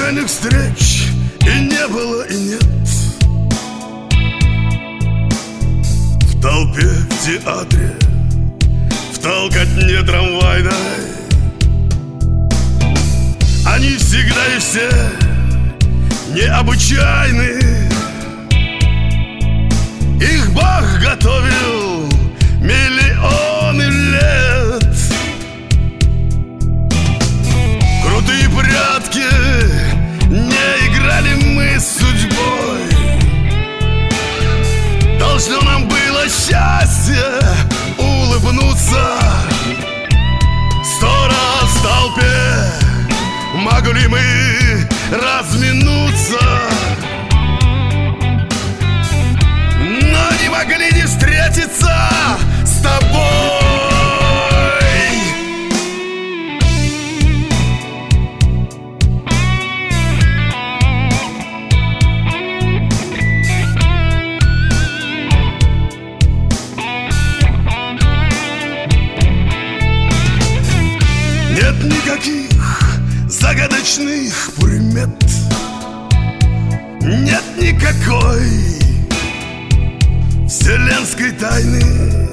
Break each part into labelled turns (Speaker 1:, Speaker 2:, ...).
Speaker 1: случайных встреч и не было, и нет. В толпе, в театре, в толкотне трамвайной они всегда и все необычайны. Их Бог готовил миллионы лет. Крутые прятки не играли мы с судьбой. Должно нам было счастье улыбнуться. 100 раз в толпе могли мы разминуться, но не могли не встретиться с тобой. Нет никаких загадочных примет, нет никакой вселенской тайны.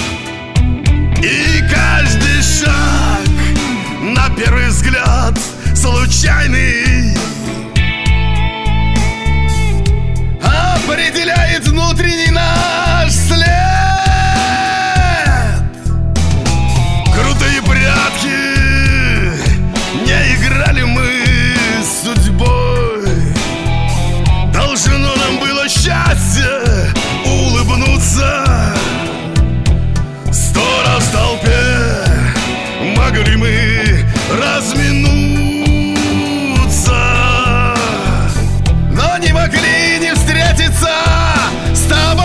Speaker 1: И каждый шаг, на первый взгляд, случайный, определяет внутренний наш след. Крутые прятки не играли мы с судьбой. Должно нам было счастье улыбнуться. 100 раз в толпе могли мы разминуться, но не могли не встретиться с тобой.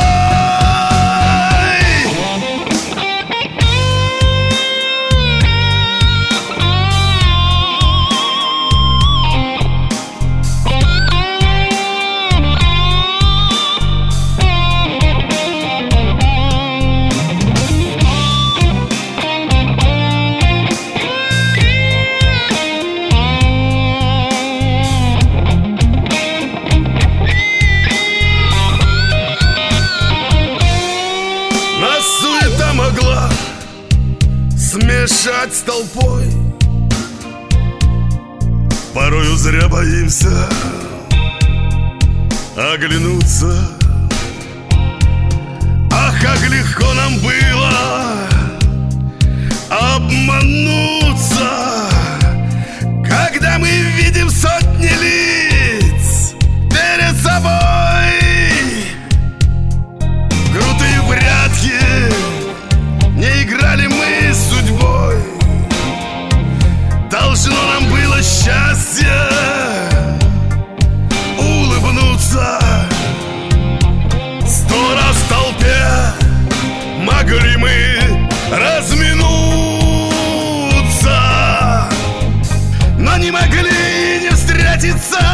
Speaker 1: Суета могла смешать с толпой. Порою зря боимся оглянуться. Ах, как легко нам было обмануться, когда мы видим сотни лиц перед собой. Крутые прятки не играли мы с судьбой. Должно нам было счастье улыбнуться. 100 раз в толпе могли мы разминуться, но не могли не встретиться